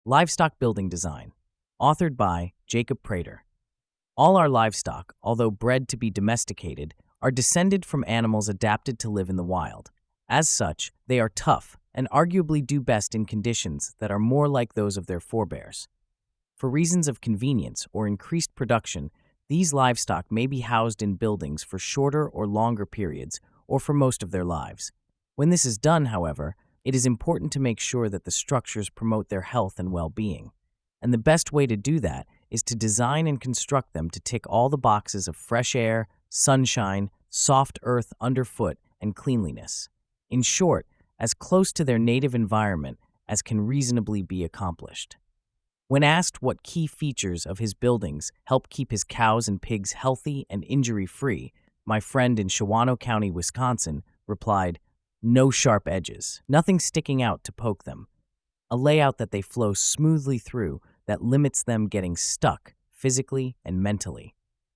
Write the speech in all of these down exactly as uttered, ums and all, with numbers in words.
Livestock Building Design, authored by Jacob Prater. All our livestock, although bred to be domesticated, are descended from animals adapted to live in the wild. As such, they are tough and arguably do best in conditions that are more like those of their forebears. For reasons of convenience or increased production, these livestock may be housed in buildings for shorter or longer periods or for most of their lives. When this is done, however, it is important to make sure that the structures promote their health and well-being. And the best way to do that is to design and construct them to tick all the boxes of fresh air, sunshine, soft earth underfoot, and cleanliness. In short, as close to their native environment as can reasonably be accomplished. When asked what key features of his buildings help keep his cows and pigs healthy and injury-free, my friend in Shawano County, Wisconsin, replied, "No sharp edges, nothing sticking out to poke them. A layout that they flow smoothly through that limits them getting stuck physically and mentally."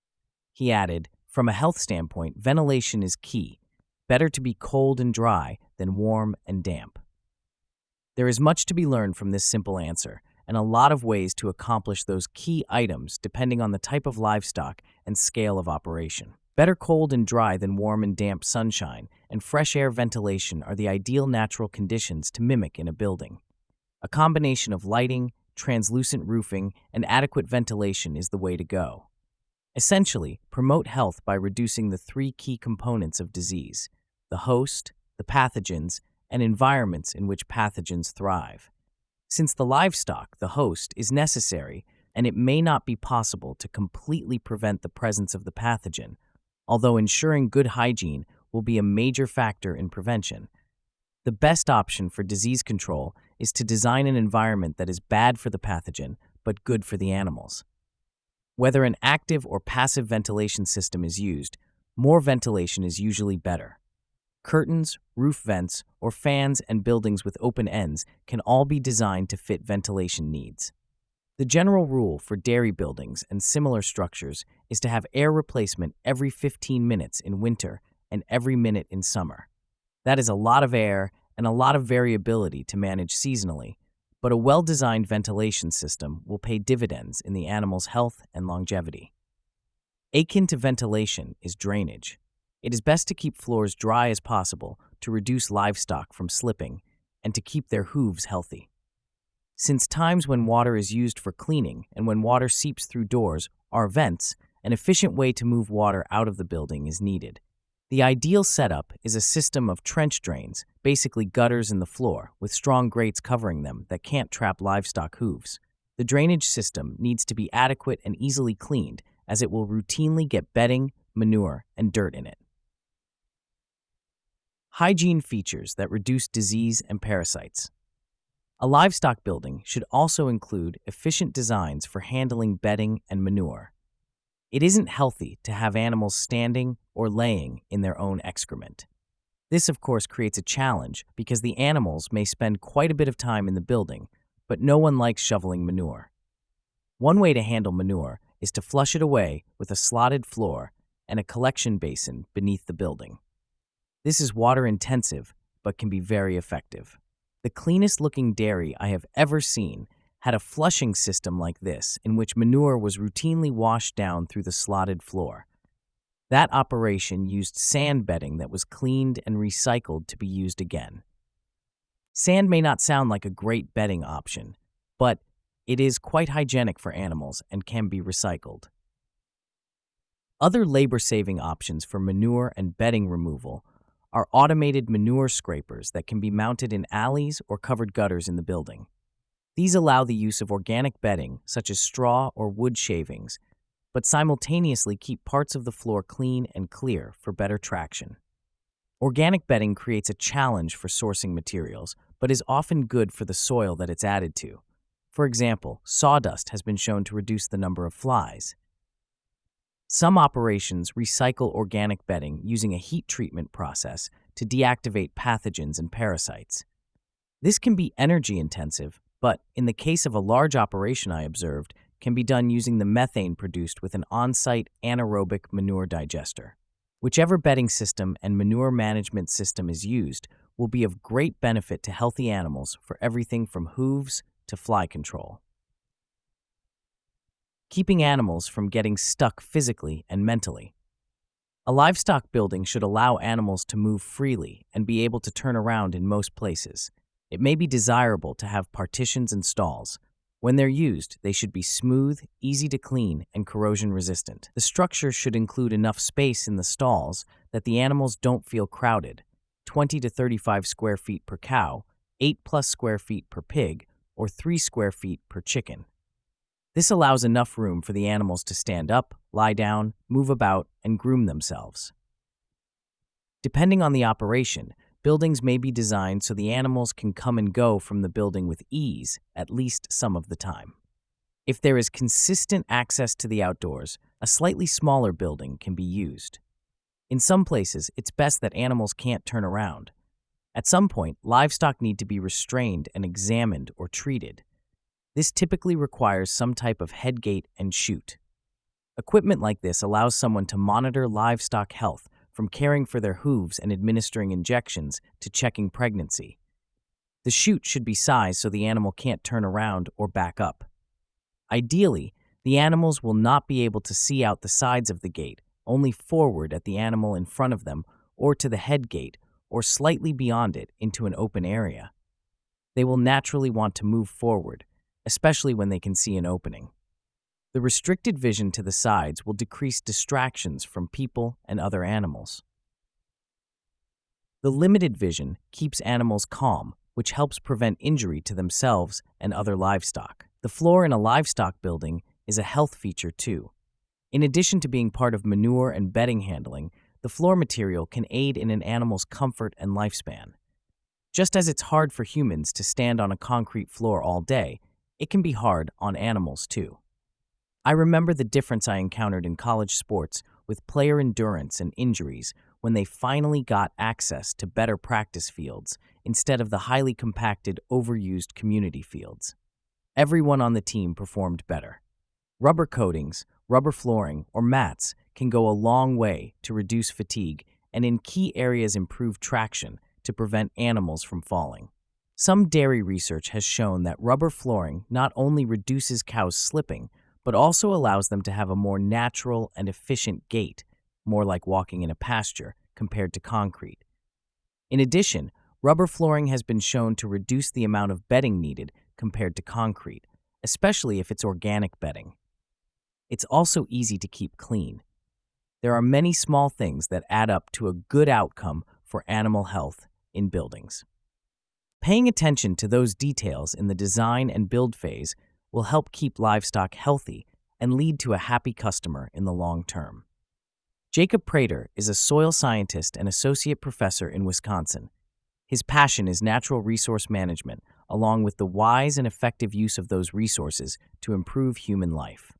He added, "From a health standpoint, ventilation is key. Better to be cold and dry than warm and damp." There is much to be learned from this simple answer, and a lot of ways to accomplish those key items depending on the type of livestock and scale of operation. Better cold and dry than warm and damp sunshine, and fresh air ventilation are the ideal natural conditions to mimic in a building. A combination of lighting, translucent roofing, and adequate ventilation is the way to go. Essentially, promote health by reducing the three key components of disease: the host, the pathogens, and environments in which pathogens thrive. Since the livestock, the host, is necessary, and it may not be possible to completely prevent the presence of the pathogen, although ensuring good hygiene will be a major factor in prevention. The best option for disease control is to design an environment that is bad for the pathogen, but good for the animals. Whether an active or passive ventilation system is used, more ventilation is usually better. Curtains, roof vents, or fans and buildings with open ends can all be designed to fit ventilation needs. The general rule for dairy buildings and similar structures is to have air replacement every fifteen minutes in winter and every minute in summer. That is a lot of air and a lot of variability to manage seasonally, but a well-designed ventilation system will pay dividends in the animal's health and longevity. Akin to ventilation is drainage. It is best to keep floors dry as possible to reduce livestock from slipping and to keep their hooves healthy. Since times when water is used for cleaning and when water seeps through doors are vents, an efficient way to move water out of the building is needed. The ideal setup is a system of trench drains, basically gutters in the floor, with strong grates covering them that can't trap livestock hooves. The drainage system needs to be adequate and easily cleaned, as it will routinely get bedding, manure, and dirt in it. Hygiene features that reduce disease and parasites. A livestock building should also include efficient designs for handling bedding and manure. It isn't healthy to have animals standing or laying in their own excrement. This, of course, creates a challenge because the animals may spend quite a bit of time in the building, but no one likes shoveling manure. One way to handle manure is to flush it away with a slotted floor and a collection basin beneath the building. This is water-intensive, but can be very effective. The cleanest-looking dairy I have ever seen had a flushing system like this, in which manure was routinely washed down through the slotted floor. That operation used sand bedding that was cleaned and recycled to be used again. Sand may not sound like a great bedding option, but it is quite hygienic for animals and can be recycled. Other labor-saving options for manure and bedding removal are automated manure scrapers that can be mounted in alleys or covered gutters in the building. These allow the use of organic bedding, such as straw or wood shavings, but simultaneously keep parts of the floor clean and clear for better traction. Organic bedding creates a challenge for sourcing materials, but is often good for the soil that it's added to. For example, sawdust has been shown to reduce the number of flies. Some operations recycle organic bedding using a heat treatment process to deactivate pathogens and parasites. This can be energy-intensive, but in the case of a large operation I observed, can be done using the methane produced with an on-site anaerobic manure digester. Whichever bedding system and manure management system is used will be of great benefit to healthy animals for everything from hooves to fly control. Keeping animals from getting stuck physically and mentally. A livestock building should allow animals to move freely and be able to turn around in most places. It may be desirable to have partitions and stalls. When they're used, they should be smooth, easy to clean, and corrosion resistant. The structure should include enough space in the stalls that the animals don't feel crowded, twenty to thirty-five square feet per cow, eight plus square feet per pig, or three square feet per chicken. This allows enough room for the animals to stand up, lie down, move about, and groom themselves. Depending on the operation, buildings may be designed so the animals can come and go from the building with ease, at least some of the time. If there is consistent access to the outdoors, a slightly smaller building can be used. In some places, it's best that animals can't turn around. At some point, livestock need to be restrained and examined or treated. This typically requires some type of head gate and chute. Equipment like this allows someone to monitor livestock health, from caring for their hooves and administering injections to checking pregnancy. The chute should be sized so the animal can't turn around or back up. Ideally, the animals will not be able to see out the sides of the gate, only forward at the animal in front of them or to the head gate or slightly beyond it into an open area. They will naturally want to move forward, especially when they can see an opening. The restricted vision to the sides will decrease distractions from people and other animals. The limited vision keeps animals calm, which helps prevent injury to themselves and other livestock. The floor in a livestock building is a health feature too. In addition to being part of manure and bedding handling, the floor material can aid in an animal's comfort and lifespan. Just as it's hard for humans to stand on a concrete floor all day, it can be hard on animals too. I remember the difference I encountered in college sports with player endurance and injuries when they finally got access to better practice fields instead of the highly compacted, overused community fields. Everyone on the team performed better. Rubber coatings, rubber flooring, or mats can go a long way to reduce fatigue and in key areas improve traction to prevent animals from falling. Some dairy research has shown that rubber flooring not only reduces cows slipping, but also allows them to have a more natural and efficient gait, more like walking in a pasture, compared to concrete. In addition, rubber flooring has been shown to reduce the amount of bedding needed compared to concrete, especially if it's organic bedding. It's also easy to keep clean. There are many small things that add up to a good outcome for animal health in buildings. Paying attention to those details in the design and build phase will help keep livestock healthy and lead to a happy customer in the long term. Jacob Prater is a soil scientist and associate professor in Wisconsin. His passion is natural resource management, along with the wise and effective use of those resources to improve human life.